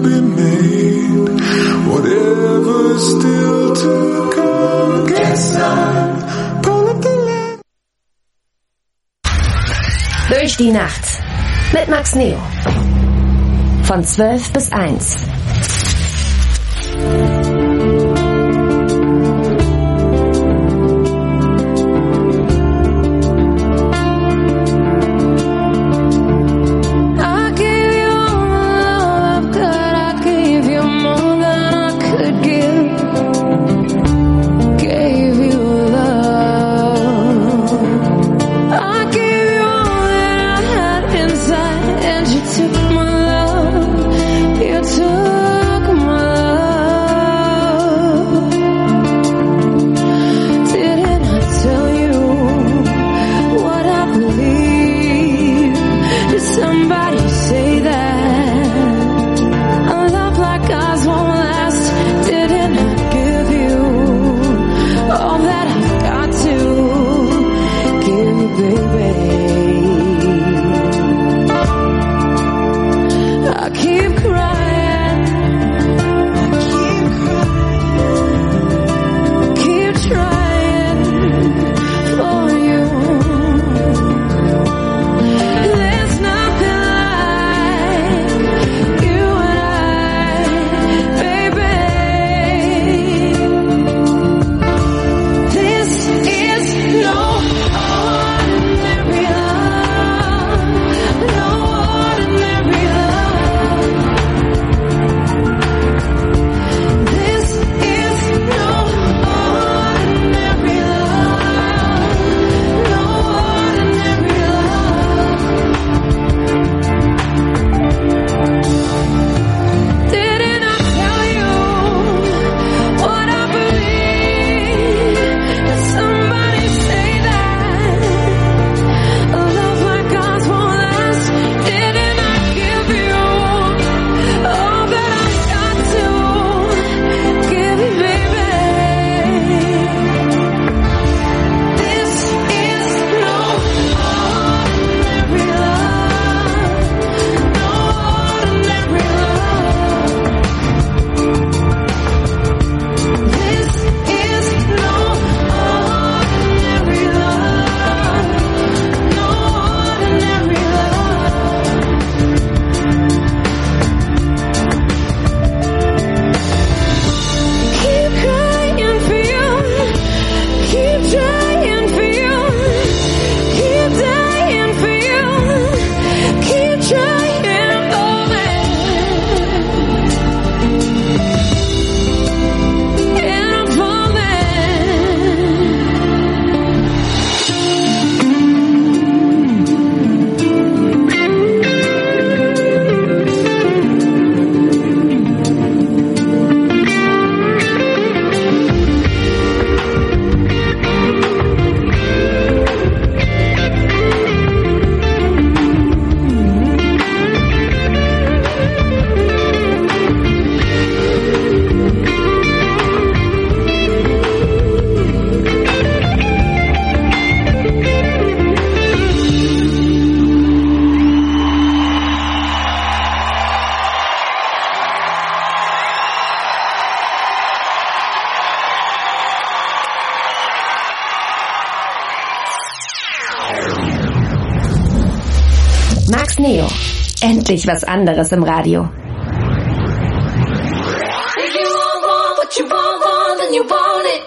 be made. Whatever's still to come, gestern. Durch die Nacht mit Max Neo. Von 12 bis 1. Max Neo. Endlich was anderes im Radio. If you want what you want, then you want it.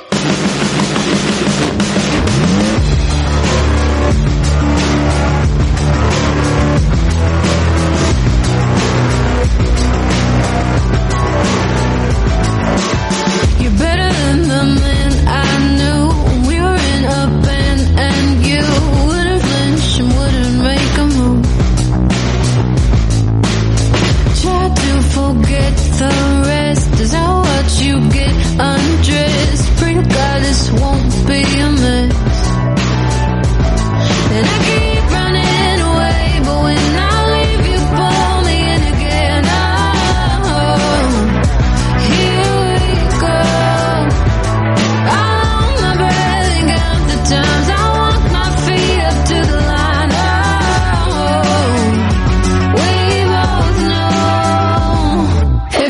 You're better than the man I knew. We were in a band and you wouldn't flinch and wouldn't make a move. Try to forget the rest. Is that what you get undressed? Pray to God this won't be a mess. And I keep running away, but when I leave you pull me in again. Oh, here we go. I hold my breath and count the times I walk my feet up to the line. Oh, we both know.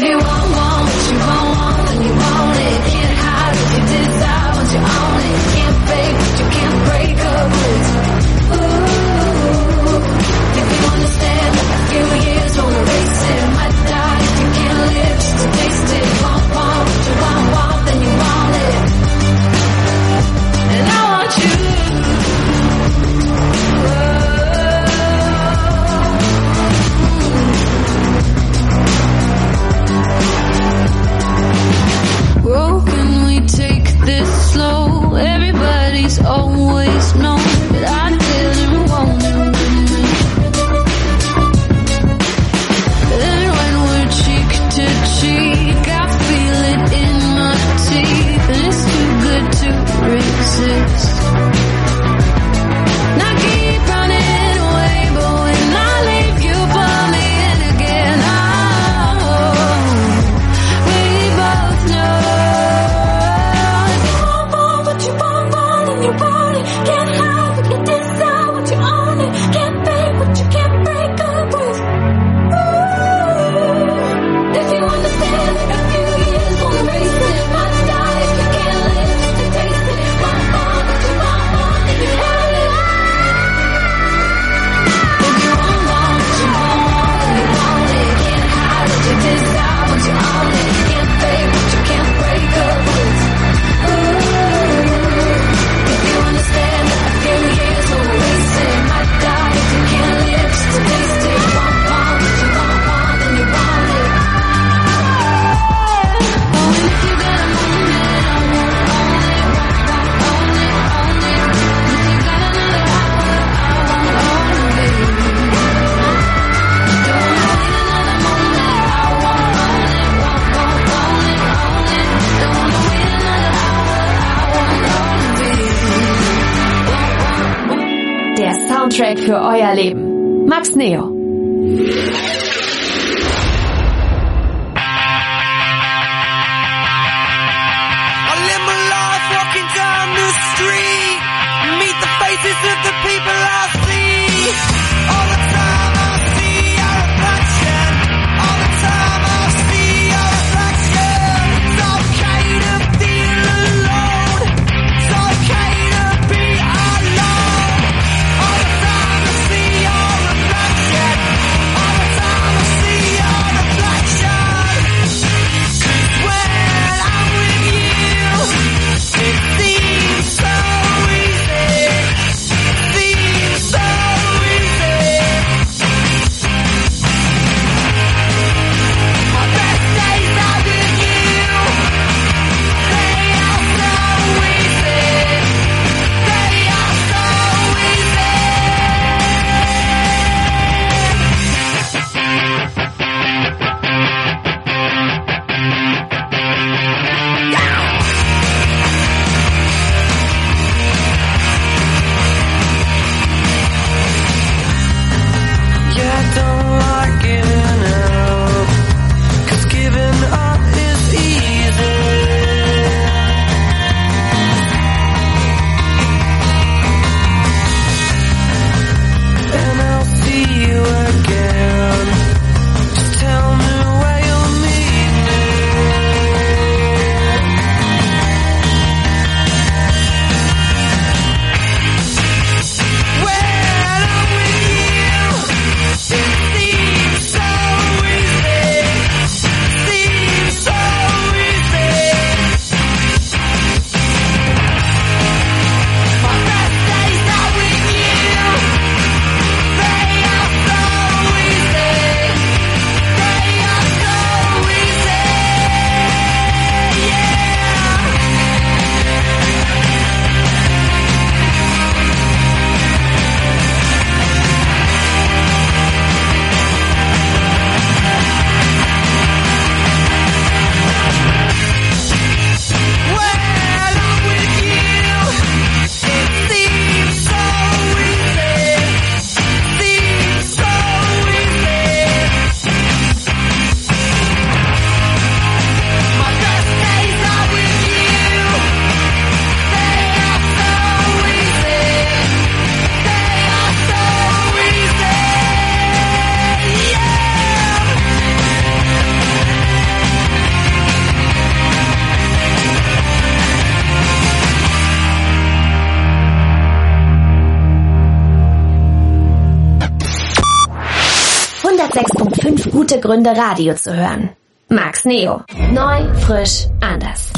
exist. And I keep running away, but when I leave you pull me in again. Oh, we both know. What you want in your body. Can't hide what you desire, what you own it. Can't fake what you can't break up with. Ooh. If you understand, a few years won't erase it. Might die if you can't live to taste it. Want what you want, and you have it. If you want what you want, and you want it. Can't hide what you desire, what you own it. Can't fake what you can't break up with. If you understand that a few years will erase it. Might die if you can't live just to taste it. Want what you want, and you want it. Oh, and if you got a moment, I won't own it. If you got another hour, I won't own it. Don't wait another moment, I won't own it. Don't wanna wait another hour, I won't own it. Der Soundtrack für euer Leben. Max Neo. I live my life walking down the street, meet the faces of the people I see. All the time I see your reflection. All the time I see your reflection. It's okay to feel alone. It's okay to be alone. All the time I see your reflection. All the time I see your reflection. 'Cause when I'm with you, it seems so easy. Seems so easy. My best days are with you. They are so easy. They are so easy. Yeah, I don't like giving up, 'cause giving up is easy. And I'll see you again. Just tell me where you'll meet me. When I'm with you, it seems so easy. Seems so easy. My best days are with you. They are so easy. They are so easy. Yeah. When I'm with you, it seems so easy. Seems so easy. My best days are with you. They are so easy. They are so easy. Yeah. Gute Gründe, Radio zu hören. Max Neo. Neu, frisch, anders.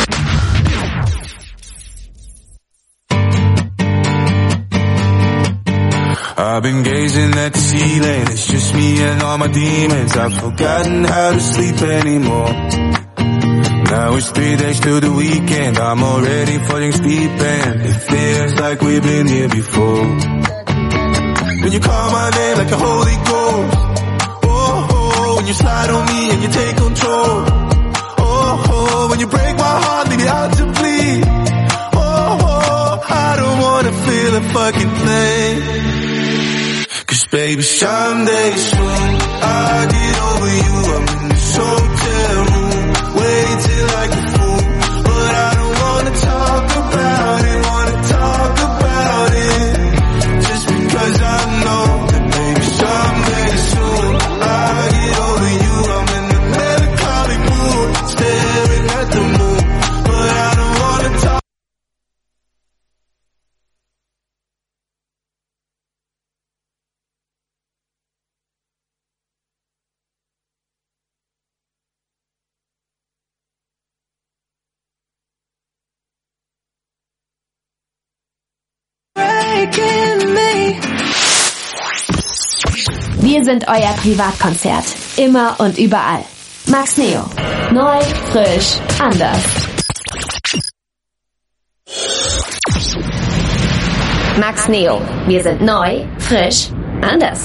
I've been gazing at the ceiling, it's just me and all my demons. I've forgotten how to sleep anymore. Now it's 3 days till the weekend, I'm already falling asleep and it feels like we've been here before. When you call my name like a Holy Ghost, oh, oh, when you slide on me and you take control, oh, oh, when you break my heart, leave it out to bleed, oh, oh, maybe someday soon I'll get over you. I'm in this hotel room, waiting till I get full, but I don't wanna talk about it, just because I know that maybe someday soon I'll get over you. I'm in the melancholy mood, staring at the moon, but I don't wanna talk. Wir sind euer Privatkonzert. Immer und überall. Max Neo. Neu, frisch, anders. Max Neo. Wir sind neu, frisch, anders.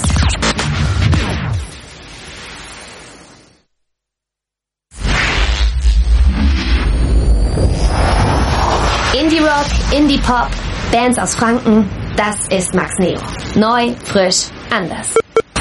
Indie Rock, Indie Pop, Bands aus Franken. Das ist Max Neo. Neu, frisch, anders.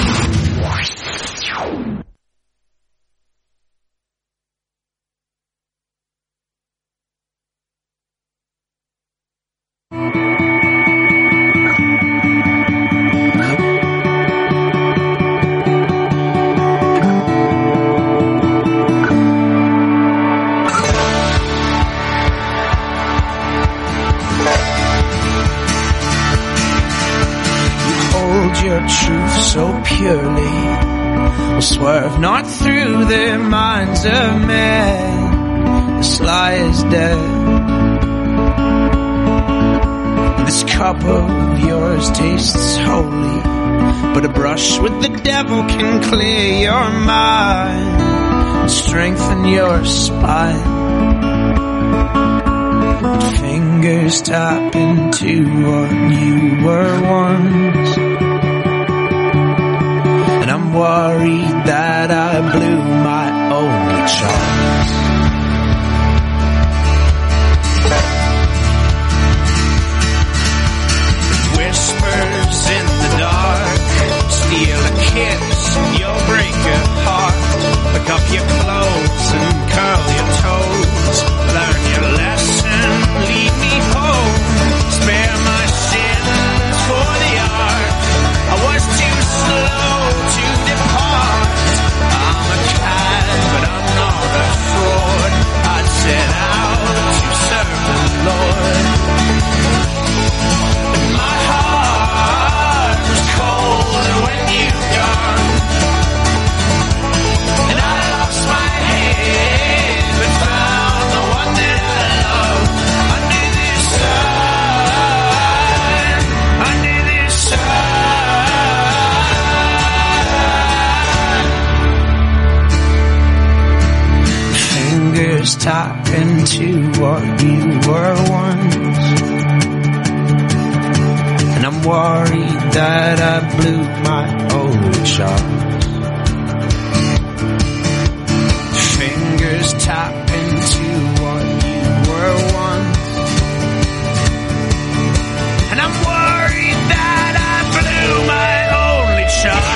Your truth so purely will swerve not through the minds of men. This lie is dead. This cup of yours tastes holy, but a brush with the devil can clear your mind and strengthen your spine. Fingers tap into what you were once. I'm worried that I blew my only chance. Whispers in the dark, steal a kiss and you'll break your heart. Pick up your clothes and curl your toes. Learn your lesson, lead me home. Spare my sins for the art. I was too slow to depart. I'm a cad, but I'm not a fraud. I'd set out to serve the Lord. And my heart was cold when you've gone. And I lost my head, but found the one that I love. Under this sun, under this sun. Fingers tap into what you were once. And I'm worried that I blew my only shot. Fingers tap into what you were once. And I'm worried that I blew my only shot.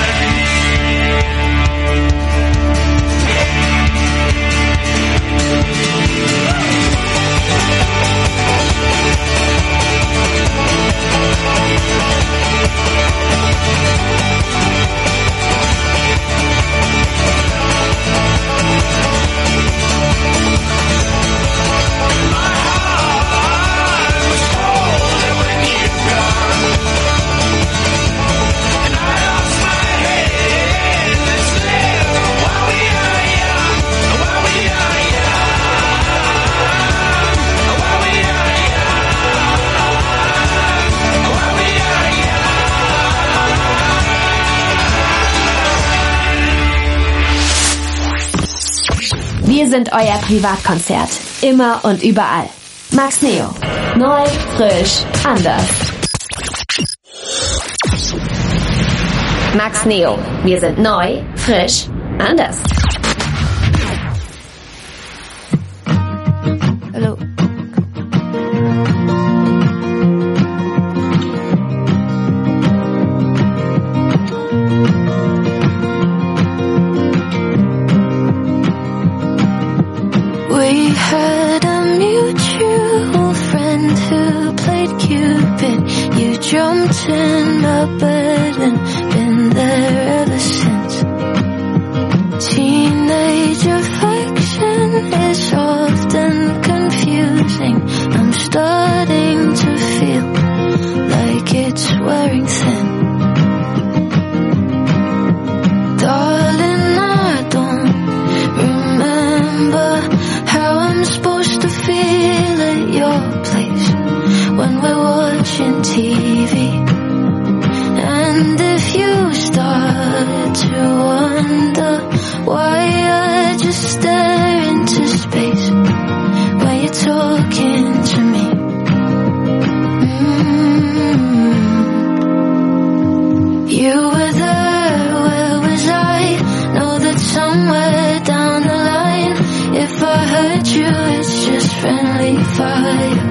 Wir sind euer Privatkonzert. Immer und überall. Max Neo. Neu, frisch, anders. Max Neo. Wir sind neu, frisch, anders. Hallo. had a mutual friend who played Cupid. You jumped in my bed and been there ever since. Teenage affection is often confusing. I'm starting to feel like it's wearing thin. Darling, I don't remember how I'm supposed to feel at your place when we're watching TV. And if you start to wonder why I just stare into space when you're talking to me. You were there, where was I? Know that somewhere down the line, if I hurt you, it's just friendly fire.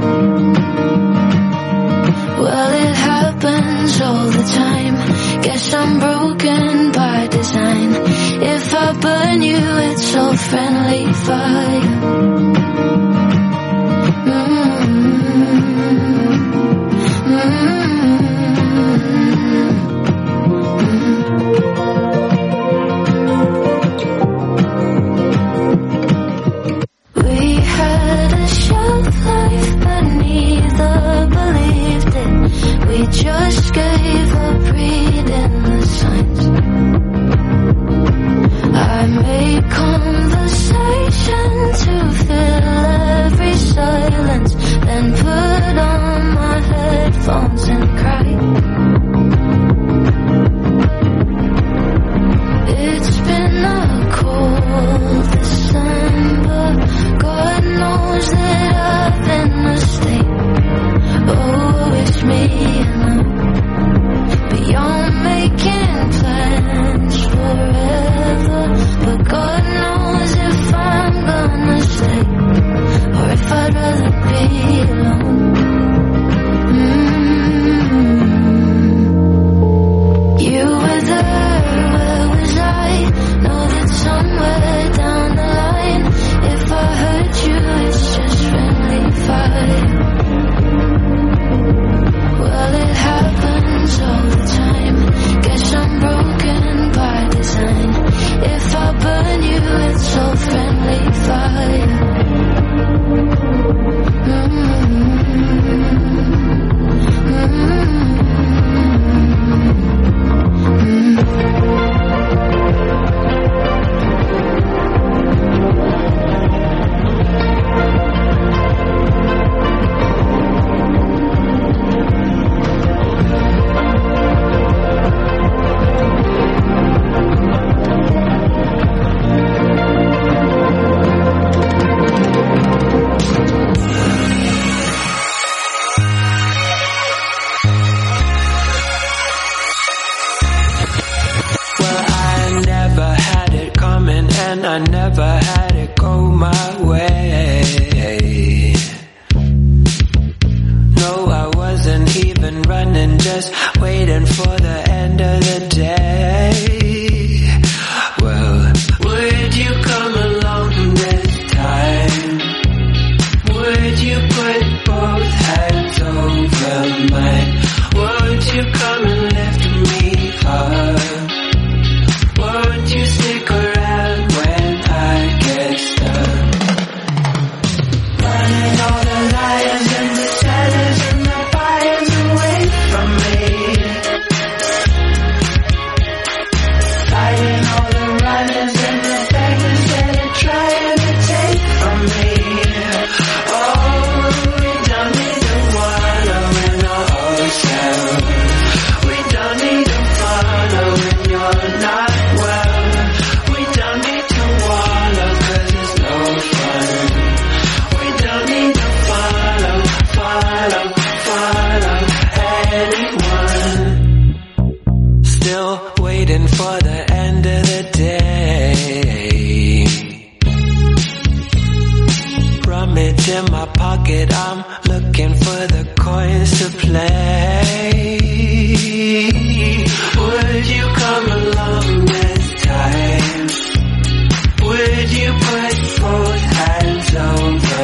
Well, it happens all the time. Guess I'm broken by design. If I burn you, it's all friendly fire. We had a shelf life, but neither believed it. We just gave up reading the signs. I made conversation to fill every silence, then put on my headphones and cry. It's been a cold December. God knows that I've been a state. Oh, it's me and beyond making plans forever. But God knows if I'm gonna stay or if I'd rather be alone. You were there, where was I? Know that somewhere down the line, if I hurt you, it's just friendly fire. Well, it happens all the time. Guess I'm broken by design. If I burn you, it's all friendly fire. I never had it go my way. No, I wasn't even running, just waiting for the end of the day. Well, would you come along this time? Would you put both hands over mine? Won't you come and lift me up? Won't you stick around when I get stuck? Running all the lions and the sellers and the buyers away from me. Fighting all the runners and the beggars that are trying to take from me. Oh, we don't need to wallow in a hotel. We don't need to follow when you're not. For the end of the day, rummage in my pocket, I'm looking for the coins to play. Would you come along this time? Would you put both hands over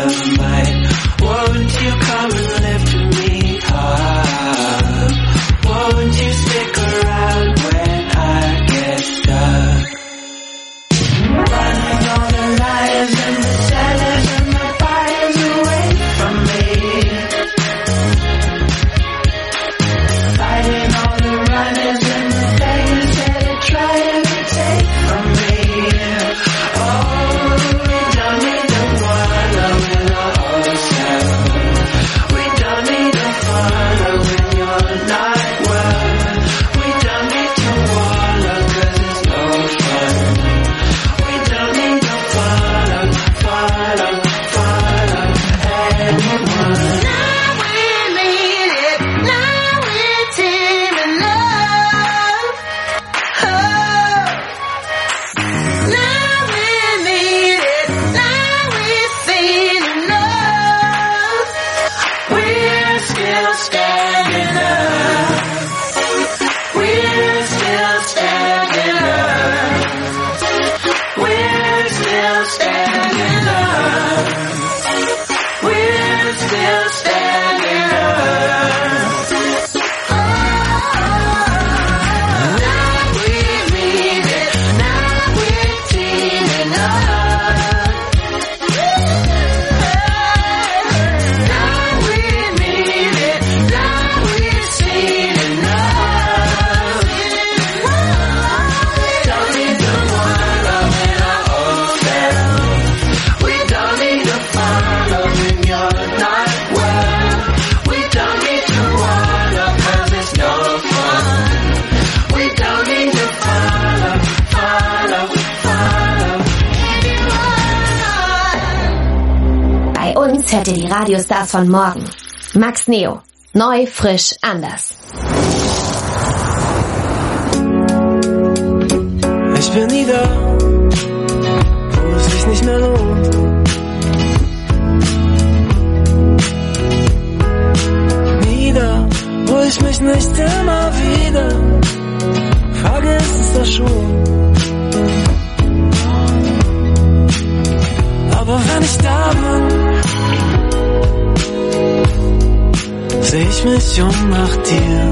uns hört ihr die Radiostars von morgen. Max Neo. Neu, frisch, anders. Ich bin nie da, wo es sich nicht mehr lohnt. Nie da, wo ich mich nicht immer wieder frage, ist es das schon? Aber wenn ich da bin, seh ich mich um nach dir.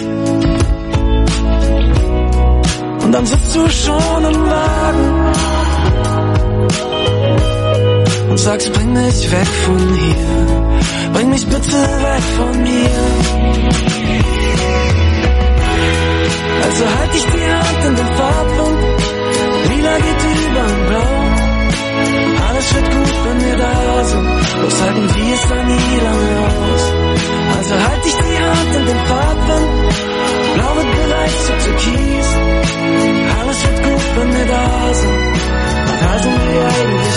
Und dann sitzt du schon im Wagen und sagst, bring mich weg von hier, bring mich bitte weg von hier. Also halt ich die Hand in den Farbwind, lila geht über in blau. Alles wird gut, wenn wir da sind, bloß halten wir es dann nie lange aus. Also halt ich die Hand in den Farbwind, blau wird bereit zu türkis. Alles wird gut, wenn wir da sind, und da sind wir eigentlich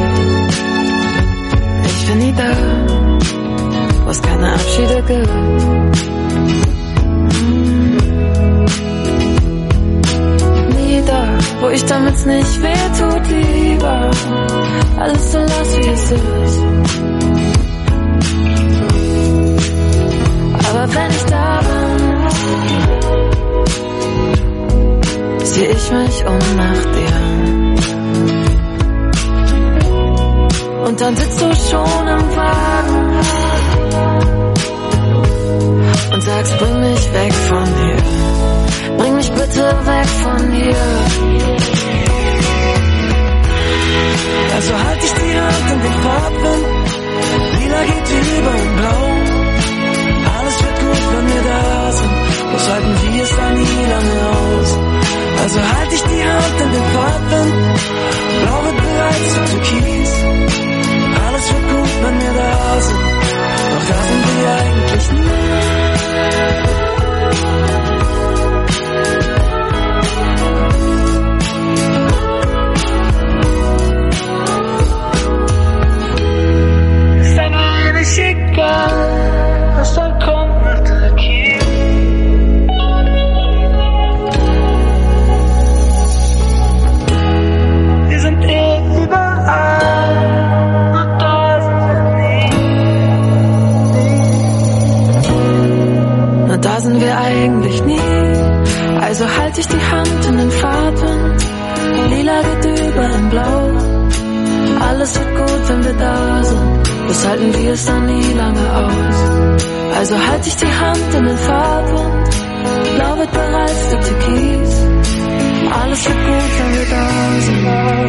nie. Ich bin nie da, wo es keine Abschiede gibt. Nie da, wo ich damit's nicht weh tut, lieber alles so lass, wie es ist. Aber wenn ich da bin, seh ich mich um nach dir. Und dann sitzt du schon im Wagen und sagst, bring mich weg von hier, bring mich bitte weg von hier. Also halt ich die Hand in den Farben, lila geht über in blau. Alles wird gut, wenn wir da sind, bloß halten wir es dann nie lange aus. Also halt ich die Hand in den Farben, blau wird bereit zu türkis. Alles wird gut, wenn wir da sind, doch da sind wir eigentlich nie. Ist dann eigentlich egal, was dann kommt nach der Kiel. Wir sind überall, und da sind wir nie. Und da sind wir eigentlich nie. Also halt ich die Hand in den Fahrtwind, lila geht über in blau. Alles wird gut, wenn wir da sind, bloß halten wir es dann nie lange aus. Also halt ich die Hand in den Fahrtwind, blau wird bereit für türkis. Alles wird gut, wenn wir da sind.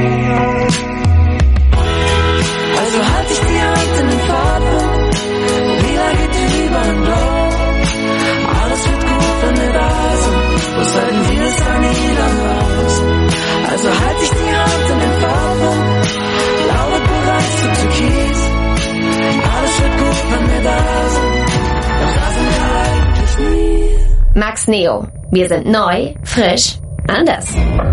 Also halt ich die Hand in den Fahrtwind, lila geht über in blau. Alles wird gut, wenn wir da sind, bloß halten wir es dann nie lange aus. Also halt ich die Hand in den Fahrtwind, blau wird bereit für türkis. Alles wird gut, wenn wir da sind, doch da sind wir eigentlich nie. Max Neo. Wir sind neu, frisch, anders.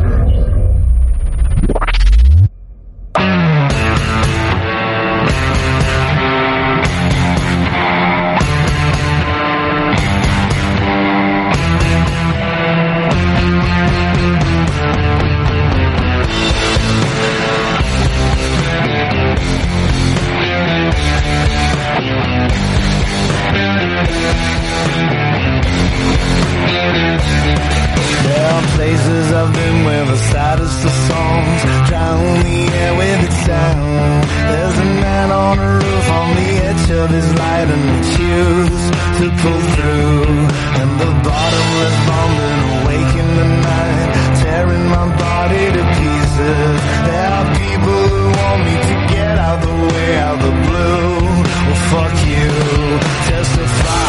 There are places I've been where the saddest of songs drown the air with its sound. There's a man on a roof on the edge of his light and we choose to pull through. And the bottomless bombing awake in the night, tearing my body to pieces. There are people who want me to get out the way, out the blue. Well, fuck you, testify.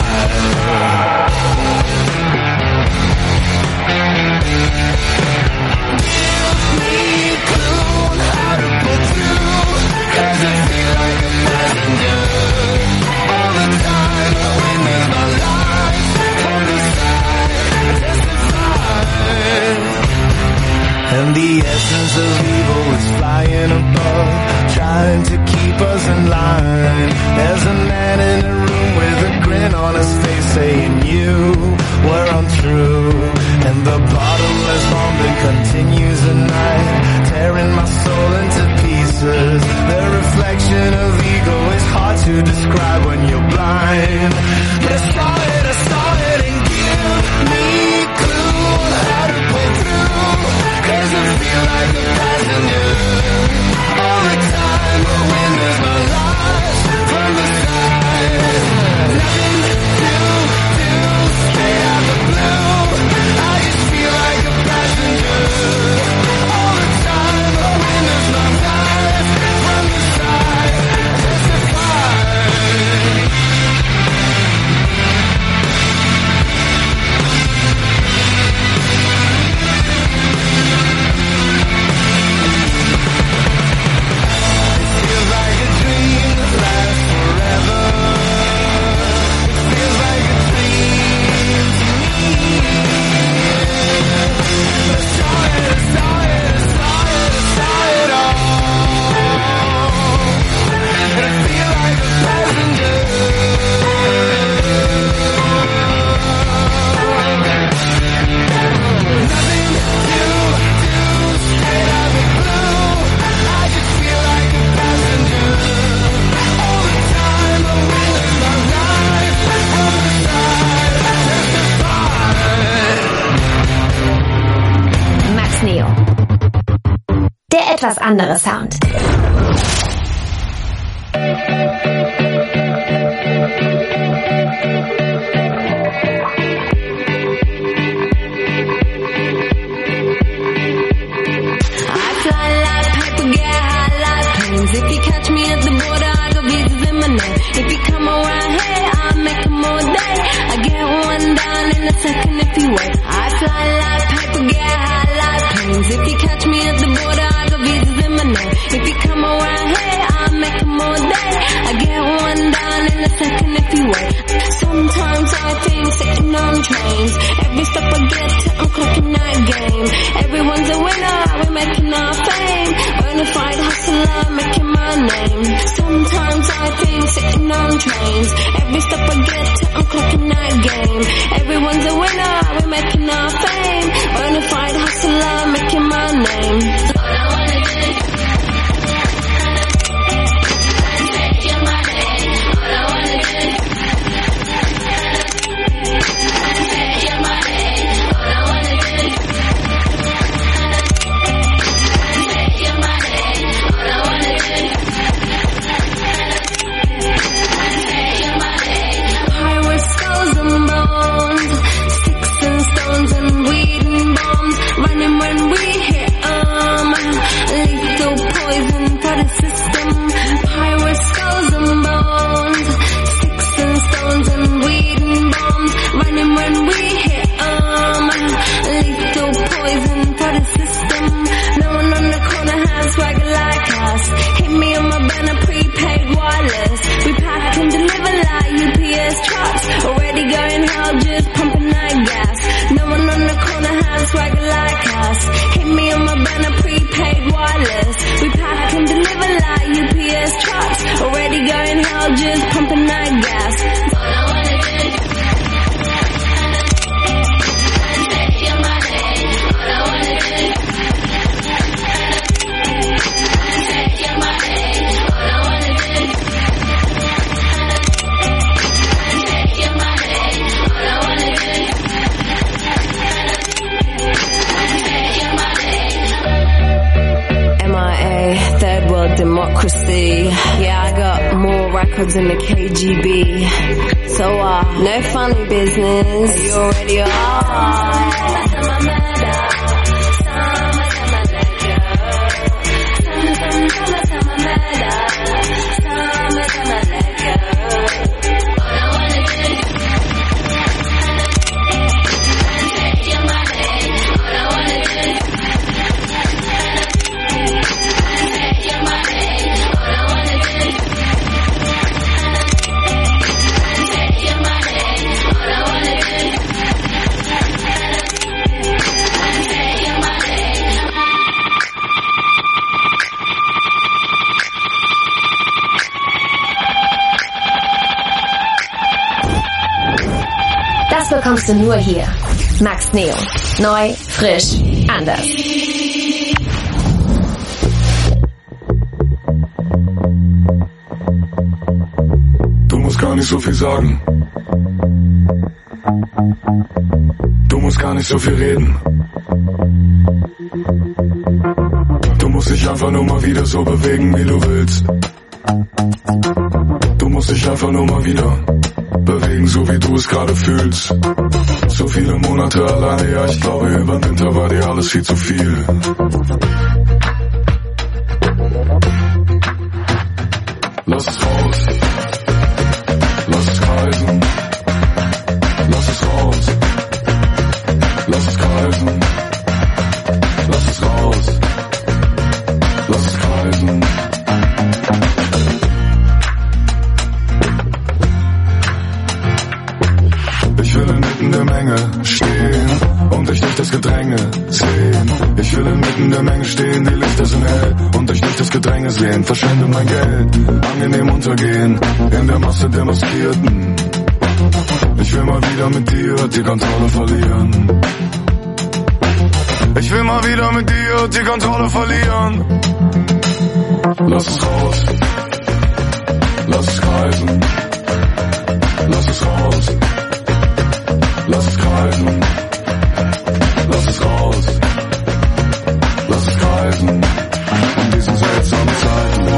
And the essence of evil is flying above, trying to keep us in line. There's a man in a room with a grin on his face saying you were untrue. And the bottomless bombing continues at night, tearing my soul into pieces. The reflection of ego is hard to describe when you're blind. But I saw it and give me clue on how to pull through. 'Cause I feel like a passenger all the time. But when there's no light from the side, nothing to do, straight out the blue. I just feel like a passenger all the time. But when there's no light from the side, testify. Etwas andere Sound. If you catch me at the border, I got visas in my name. If you come around here, I'll make them all day. I get one down in a second if you wait. I fly like paper, get high like planes. If you catch me at the border, I got visas in my name. If you come around here, I'll make them all day. I get one down in a second if you wait. Sometimes I think sitting on trains. Every stop I get to, I'm clocking that game. Everyone's a winner, we're making our fame. Bonafide hustler, making my name. Sometimes I think sitting on trains. Every stop I get to, I'm clocking that game. Everyone's a winner, we're making our fame. Bonafide hustler, making my name. All I wanna do is take your money. All I wanna do is take your money. All I wanna do is take your money. All I wanna do is take your money. High with skulls and bones, sticks and stones and weed and bombs, running when we hit lethal poison for the system. High with skulls and bones, sticks and stones and weed and bombs, running when we hit lethal poison for the system. No one on the corner has swagger like us. Hit me on my banner, prepaid wireless. We pack and deliver like UPS trucks. Already going hell, just pumping that gas. No one on the corner has swagger like us. Hit me on my banner, prepaid wireless. We pack and deliver like UPS trucks. Already going hell, just pumping that gas. All I wanna do is take your money. All I wanna do is take your money. All I wanna do is take your money. All I wanna do is take your money. MIA, third world democracy. Yeah, I got more records than the KGB. So, no funny business. You already are. bekommst du nur hier. Max Neo. Neu, frisch, anders. Du musst gar nicht so viel sagen. Du musst gar nicht so viel reden. Du musst dich einfach nur mal wieder so bewegen, wie du willst. Du musst dich einfach nur mal wieder bewegen, so wie du es gerade fühlst. So viele Monate alleine, ja, ich glaube, über den Winter war dir alles viel zu viel. Lass es raus. Lass es kreisen. Lass es raus. Lass es kreisen. Lass es raus. Lass es kreisen. Ich will inmitten der Menge stehen und dich durch das Gedränge sehen. Ich will inmitten der Menge stehen, die Lichter sind hell und dich durch das Gedränge sehen. Verschwende mein Geld, angenehm untergehen in der Masse der Maskierten. Ich will mal wieder mit dir die Kontrolle verlieren. Ich will mal wieder mit dir die Kontrolle verlieren. Lass es raus. Lass es kreisen. Lass es raus. Lass es kreisen. Lass es raus. Lass es kreisen. In diesen seltsamen Zeiten.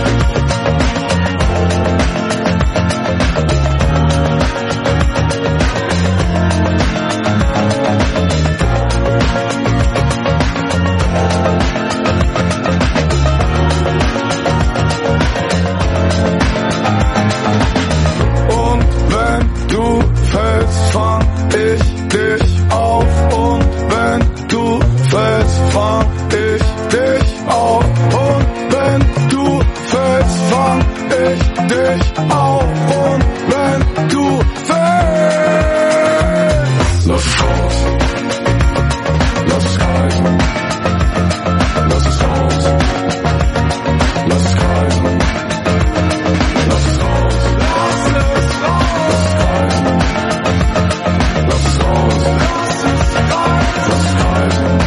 Und wenn du fällst, fang ich dich auf. Und wenn du fällst, fang ich dich auf. Und wenn du fällst, fang ich dich auf. Und wenn du fällst, lass es raus. Lass es kreisen. Lass es raus. Lass es kreisen. Lass es raus. Lass es kreisen. Lass es raus. Lass es kreisen.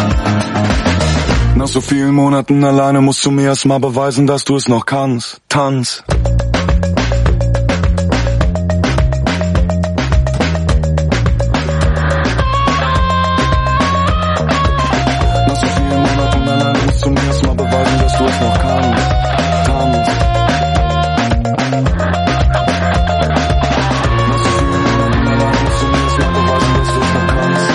Nach so vielen Monaten alleine musst du mir erst mal beweisen, dass du es noch kannst. Tanz. Nach so vielen Monaten alleine musst du mir erst mal beweisen, dass du es noch kannst. Tanz. Nach so vielen Monaten alleine musst du mir erst mal beweisen, dass du es noch kannst.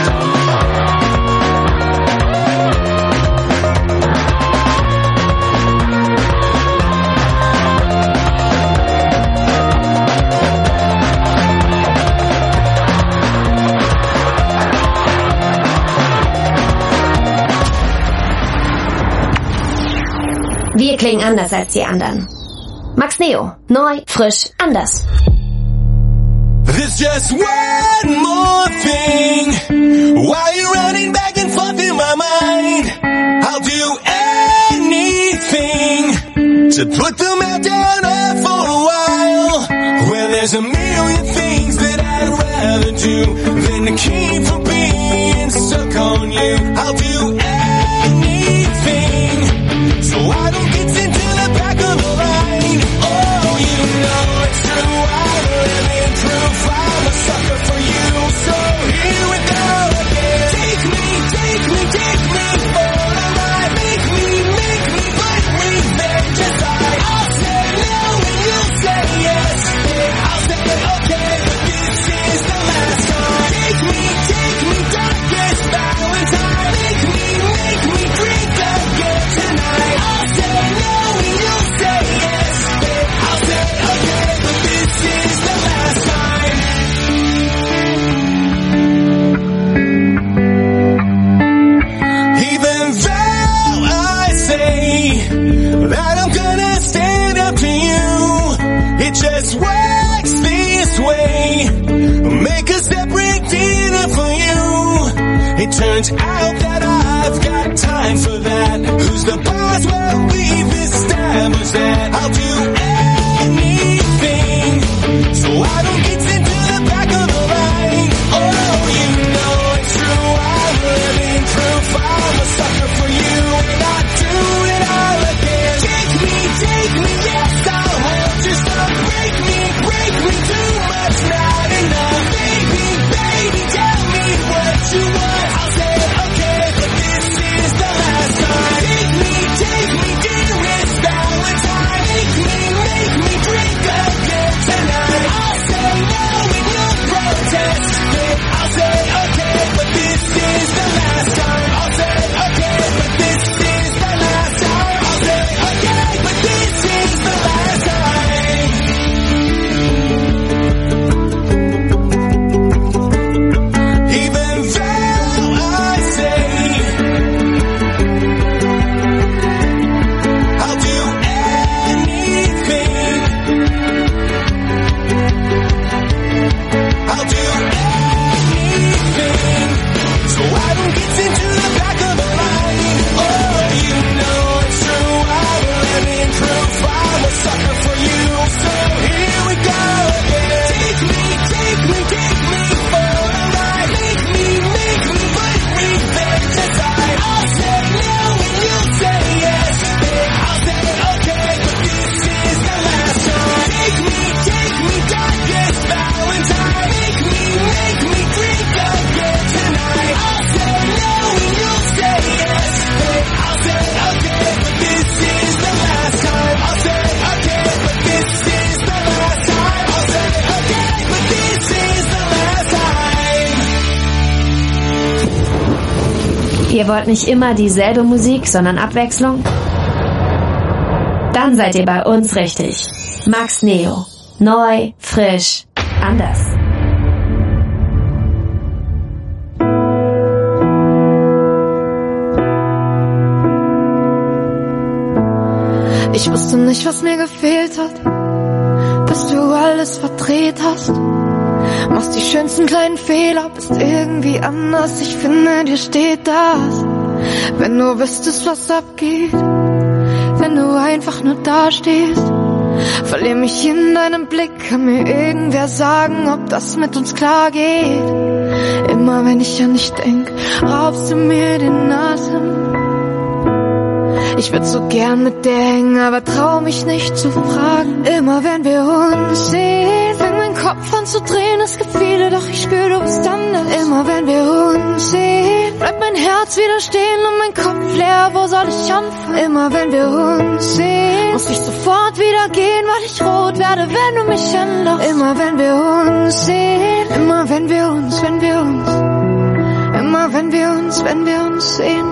Wir klingen anders als die anderen. Max Neo. Neu, frisch, anders. There's just one more thing. While you're running back and forth in my mind, I'll do anything to put the meltdown off for a while. Well, there's a million things that I'd rather do than to keep from being stuck on you. I'll do anything so I don't get into the back of the line. Oh, you know it's true, I'm living proof. I'm a sucker for you, so here we go again. Take me for a ride. Make me put me there just like I'll say no and you'll say yes. I'll say okay, but this is the last time. Take me, darkest Valentine. Make me drink again tonight. I'll say no and you'll say yes. I'll say okay, but this is the last time. Even though I say that I'm gonna stand up to you, it just works this way. Make a separate dinner for you. It turns out that I've got time for that. Who's the boss? Well, we've established that. I'll do anything so I don't get into the back of the line. Ihr wollt nicht immer dieselbe Musik, sondern Abwechslung? Dann seid ihr bei uns richtig. Max Neo. Neu, frisch, anders. Ich wusste nicht, was mir gefehlt hat, bis du alles verdreht hast. Machst die schönsten kleinen Fehler, bist irgendwie anders. Ich finde, dir steht das. Wenn du wüsstest, was abgeht, wenn du einfach nur dastehst. Verlier mich in deinem Blick, kann mir irgendwer sagen, ob das mit uns klar geht. Immer wenn ich an dich denk, raubst du mir den Atem. Ich würd so gern mit dir hängen, aber trau mich nicht zu fragen. Immer wenn wir uns sehen, fängt mein Kopf an zu drehen. Es gibt viele, doch ich spür, du bist anders. Immer wenn wir uns sehen, bleibt mein Herz wieder stehen und mein Kopf leer. Wo soll ich anfangen? Immer wenn wir uns sehen, muss ich sofort wieder gehen, weil ich rot werde, wenn du mich änderst. Immer wenn wir uns sehen, immer wenn wir uns, immer wenn wir uns sehen.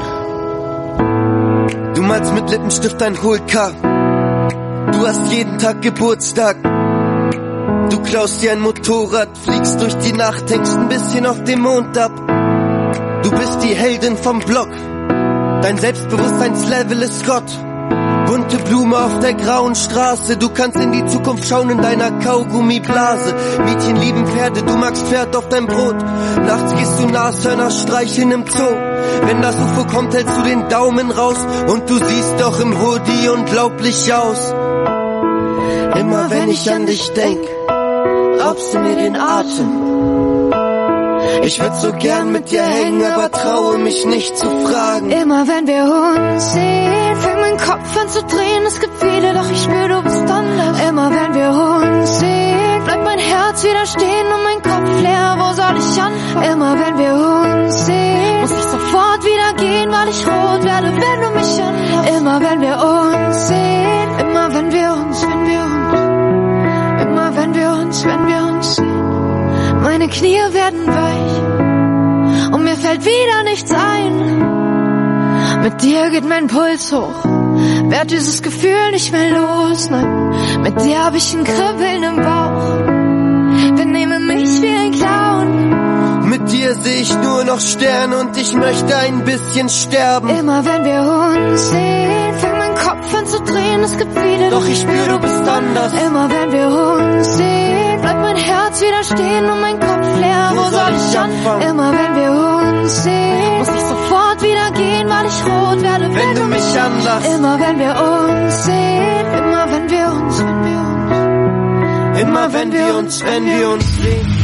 Du malst mit Lippenstift ein Hohlkar. Du hast jeden Tag Geburtstag. Du klaust dir ein Motorrad, fliegst durch die Nacht, hängst ein bisschen auf dem Mond ab. Du bist die Heldin vom Block. Dein Selbstbewusstseinslevel ist Gott. Bunte Blume auf der grauen Straße. Du kannst in die Zukunft schauen in deiner Kaugummiblase. Mädchen lieben Pferde, du magst Pferd auf dein Brot. Nachts gehst du Nashörner streicheln im Zoo. Wenn das UFO kommt, hältst du den Daumen raus. Und du siehst doch im Hoodie unglaublich aus. Immer wenn ich an dich denk, raubst du mir den Atem. Ich würd so gern mit dir hängen, aber traue mich nicht zu fragen. Immer wenn wir uns sehen, fängt mein Kopf an zu drehen. Es gibt viele, doch ich spür, du bist anders. Immer wenn wir uns sehen, bleibt mein Herz wieder stehen und mein Kopf leer. Wo soll ich anfangen? Immer wenn wir uns sehen, muss ich sofort wieder gehen, weil ich rot werde, wenn du mich änderst. Immer wenn wir uns sehen, immer wenn wir uns, immer wenn wir uns sehen. Meine Knie werden weich und mir fällt wieder nichts ein. Mit dir geht mein Puls hoch, werd dieses Gefühl nicht mehr los. Nein, mit dir hab ich ein Kribbeln im Bauch. Benehme mich wie ein Clown. Mit dir seh ich nur noch Sterne und ich möchte ein bisschen sterben. Immer wenn wir uns sehen, fängt mein Kopf an zu drehen. Es gibt viele, doch ich spür, du bist anders. Immer wenn wir uns sehen, bleibt mein Herz wieder stehen und mein Kopf leer. Wo soll ich anfangen? Immer wenn wir uns sehen, muss ich sofort wieder gehen, weil ich rot werde, wenn du mich anlachst. Immer wenn wir uns sehen, immer wenn wir uns, immer wenn wir uns sehen.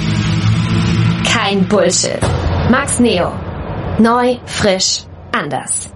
Kein Bullshit. Max Neo. Neu, frisch, anders.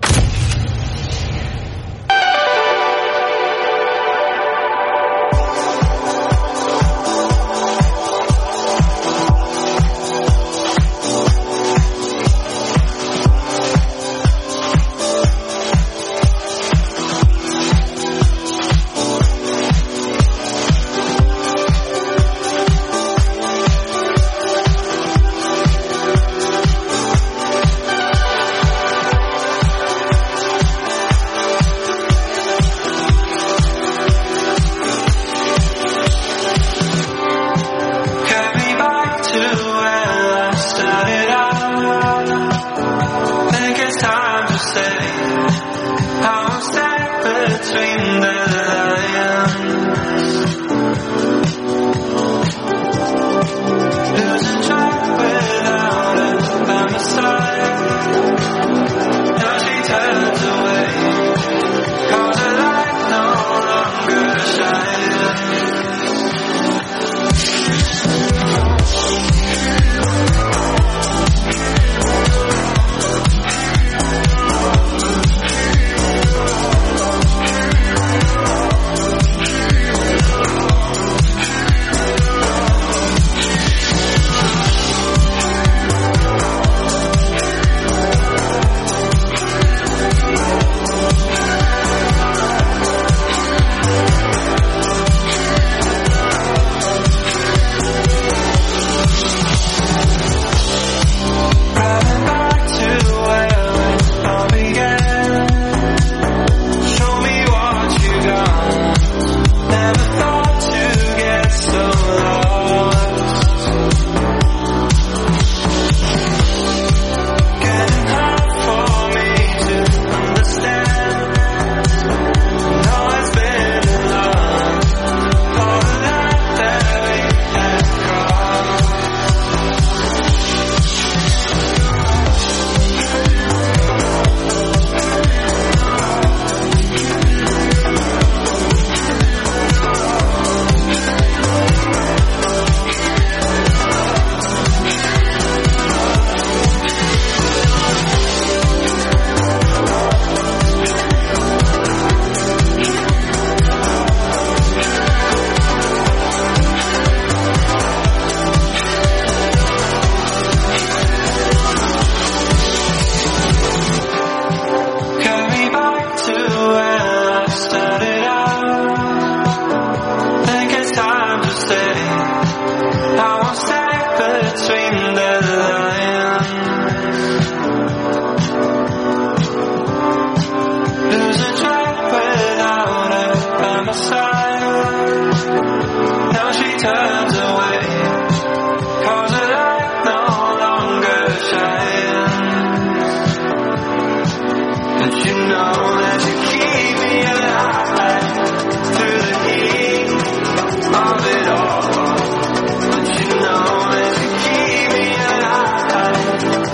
turns away, 'cause the light no longer shines. But you know that you keep me alive through the heat of it all. But you know that you keep me alive.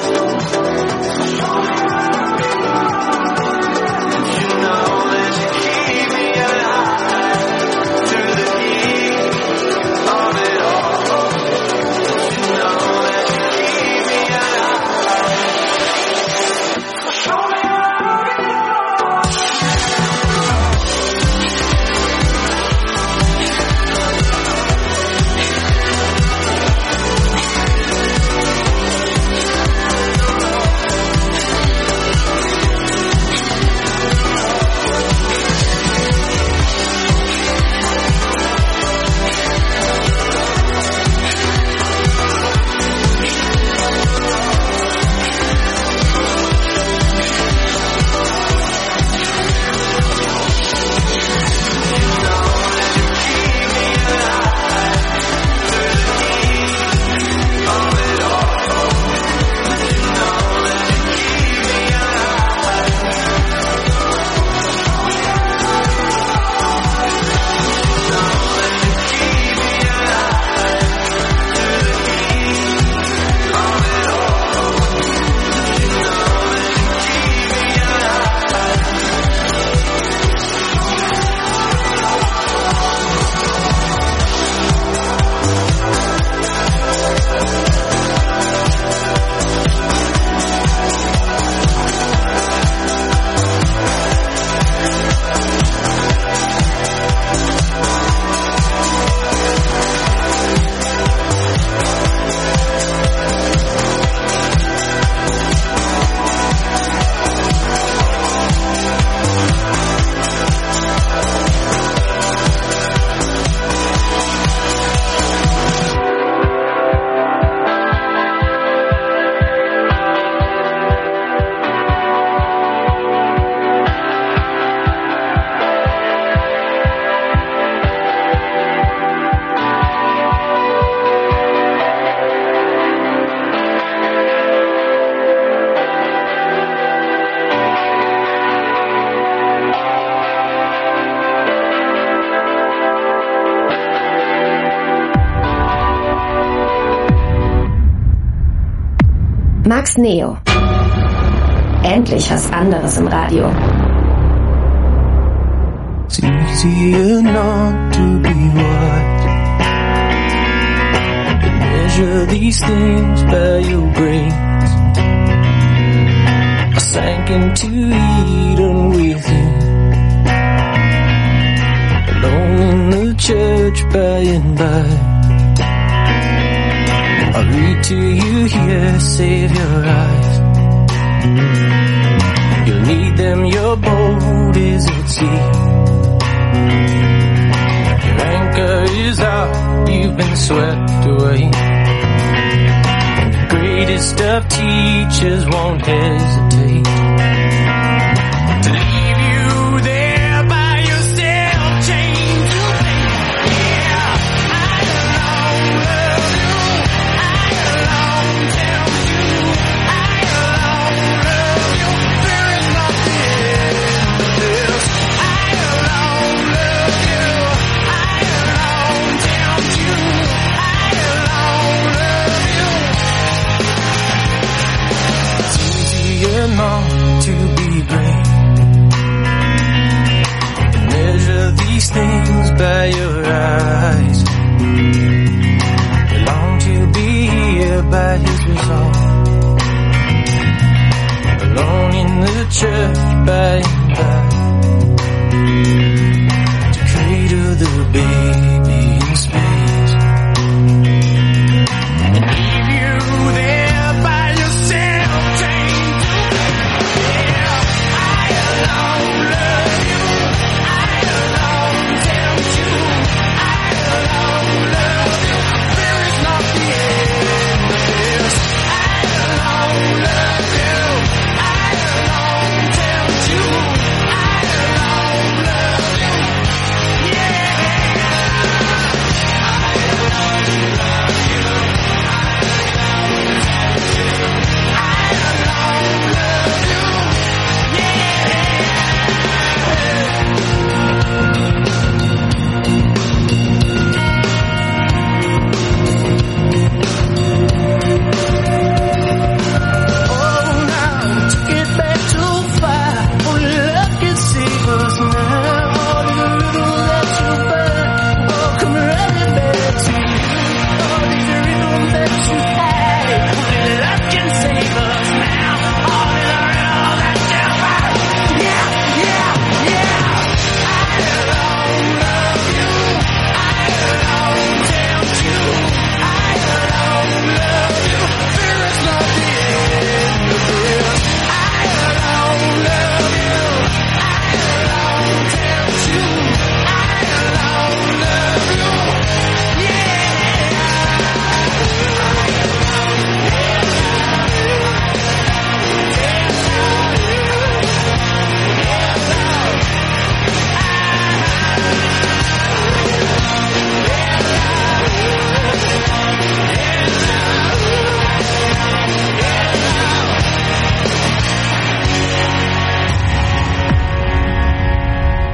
But you know that you keep me alive through the heat of it all. But you know that you keep me alive. Show me Max Neo. Endlich was anderes im Radio. It's easier not to be right. Measure these things by your brains. I sank into Eden with you, alone in the church by and by. I'll read to you here, save your eyes. You'll need them, your boat is at sea. Your anchor is out, you've been swept away. And the greatest of teachers won't hesitate to leave you there by yourself, chained to fate. Yeah, I alone love you, I alone tempt you, I alone love you. There is nothing but this. I alone love you, I alone tempt you, I alone love you. It's easier not to be great. Measure these things by your eyes. You long to be here by his resolve, alone in the church by and by, to cradle the baby in space and leave you there by yourself, chained to fate. Yeah, I alone love you, I alone tempt you, I alone love you. There is not the end of this. I alone love you, I alone tempt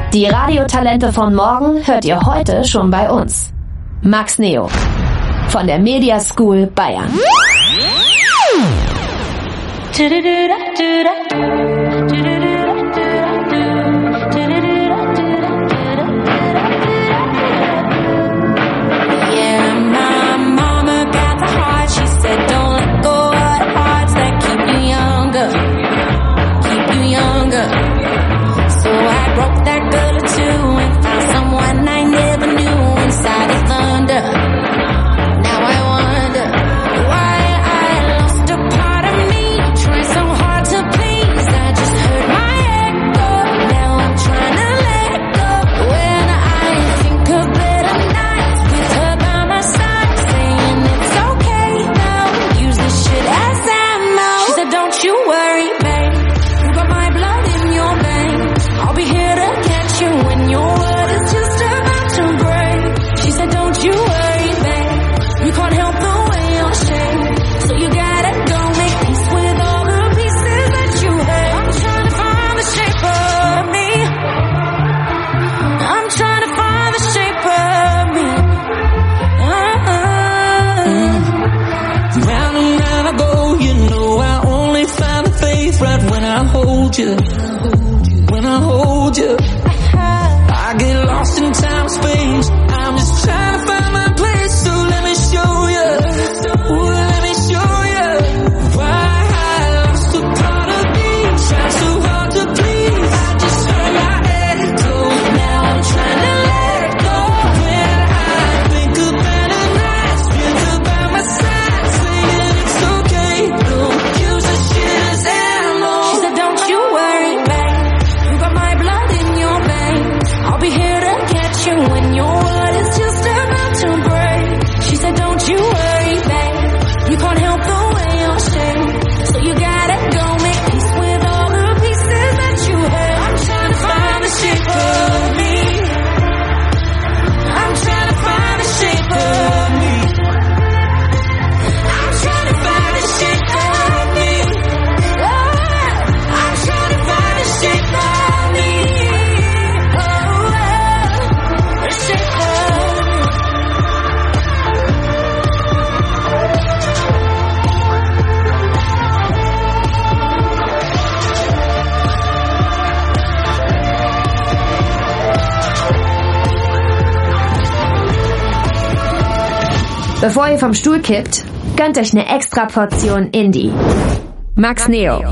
Die Radiotalente von morgen hört ihr heute schon bei uns. Max Neo von der Media School Bayern. When I hold you, I get lost in time and space. I'm just trying to find my place, so let me show you. Ooh, let me show you why I lost a part of me. Trying so hard to please, I just heard my echo. Now I'm trying to let go. When I think of better nights, spent by my side, saying it's okay. Don't use the shit as ammo. She said, don't you worry, babe. You got my blood in your veins. I'll be here to catch you when your world is just about to break. She said, don't you worry, babe. You can't help the way you're shaped. So you gotta go make peace with all the pieces that you hate. I'm trying to find the shape of me. I'm trying to find the shape of me. I'm trying to find the shape of me. I'm trying to find the shape of me. The shape of me. Bevor ihr vom Stuhl kippt, gönnt euch eine extra Portion Indie. Max Neo.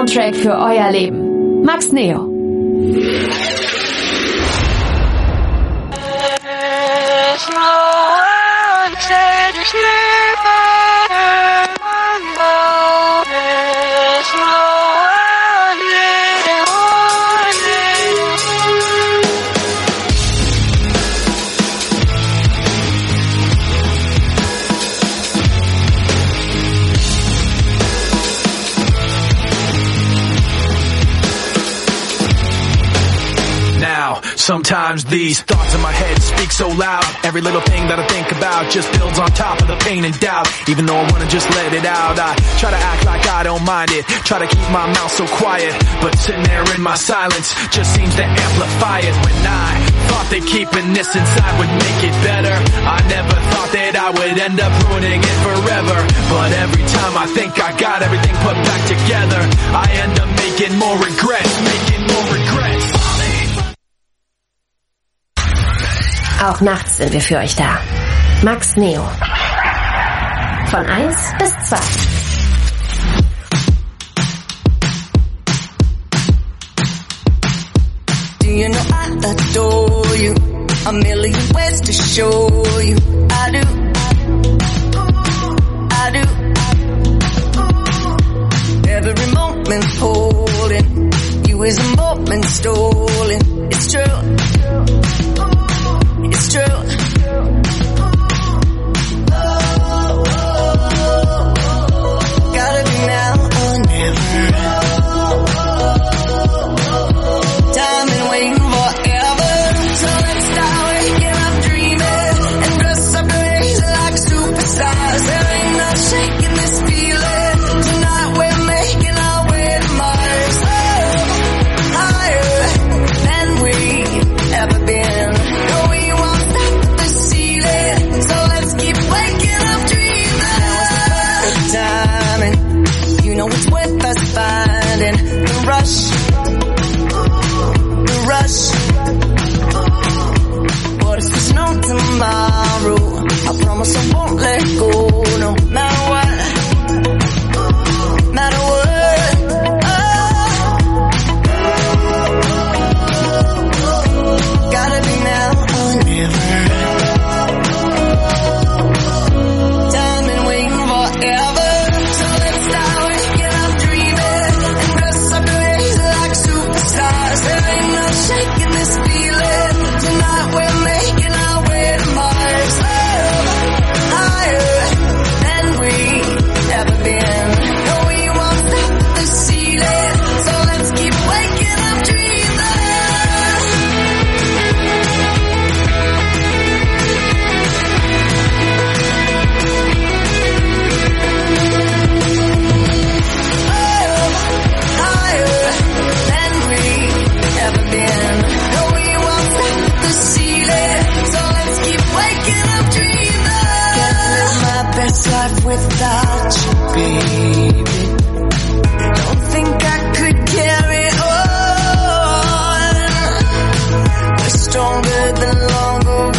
Soundtrack für euer Leben. Max Neo. Sometimes these thoughts in my head speak so loud. Every little thing that I think about just builds on top of the pain and doubt. Even though I wanna just let it out, I try to act like I don't mind it. Try to keep my mouth so quiet, but sitting there in my silence just seems to amplify it. When I thought that keeping this inside would make it better, I never thought that I would end up ruining it forever. But every time I think I got everything put back together, I end up making more regrets, Auch nachts sind wir für euch da. Max Neo. Von 1 bis 2. Do you know I adore you? A million ways to show you. I do. I do. Every moment holding you is a moment stolen. It's true. It's true. Gotta be now or never. Time been waiting forever. So let's start waking up dreaming and dress up crazy like superstars. There ain't no shaking this feeling. Tonight we're making our way to Mars. Higher than we've ever been. It's worth us finding the rush. What if there's no tomorrow? I promise I won't let go, no matter what. Matter what. Gotta be now or never. Time been waiting forever. Shaking this feeling. Tonight we're making our way to Mars. Higher than we've ever been. No, we won't stop at the ceiling. So let's keep waking up life without you, baby. Don't think I